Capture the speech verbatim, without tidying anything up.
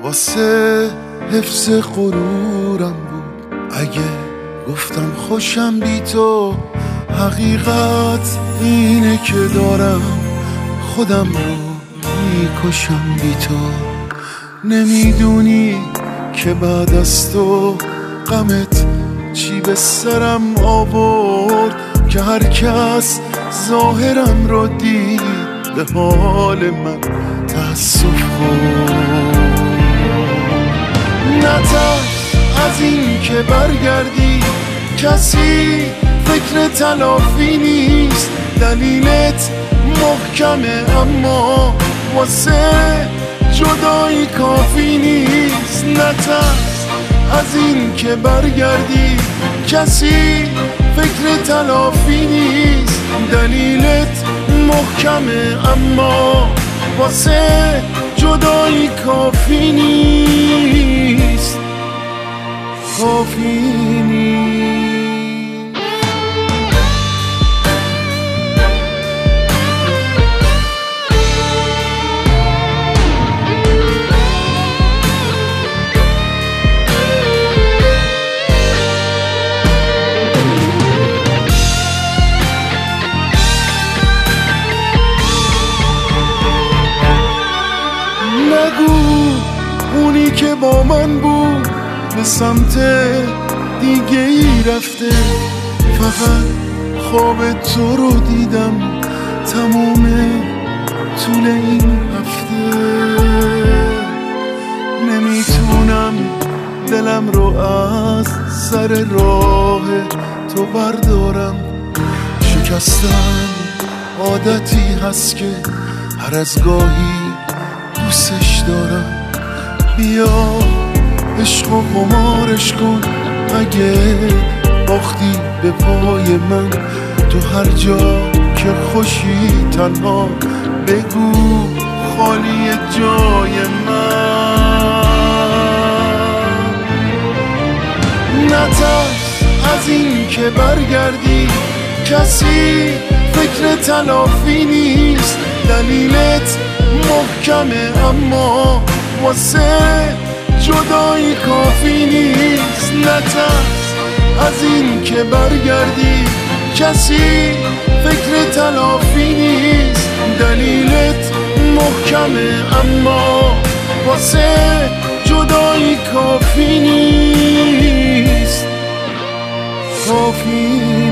واسه حفظ غرورم بود. اگه گفتم خوشم بی تو، حقیقت اینه که دارم خودم رو میکشم بی تو. نمیدونی که بعد از تو غمت چی به سرم آورد، که هر کس ظاهرم رو دید به حال من تأسف خورد. نترس از این که برگردی، کسی فکر تلافی نیست. دلیلت محکمه اما واسه جدایی کافی نیست. نترس از این که برگردی، کسی فکر تلافی نیست. دلیلت محکمه اما واسه جدایی کافی نیست. کافی نیست. اونی که با من بود به سمت دیگه ای رفته، فقط خواب تو رو دیدم تموم طول این هفته. نمیتونم دلم رو از سر راه تو بردارم. شکستن عادتی هست که هر از گاهی دوستش دارم. بیا عشق و قمارش کن، اگه باختی به پای من تو هر جا که خوشی تنها بگو خالی جای من. نترس از این که برگردی، کسی فکر تلافی نیست. دلیلت محکمه اما واسه جدایی کافی نیست. نترس از این که برگردی، کسی فکر تلافی نیست. دلیلت محکمه اما واسه جدایی کافی نیست. کافی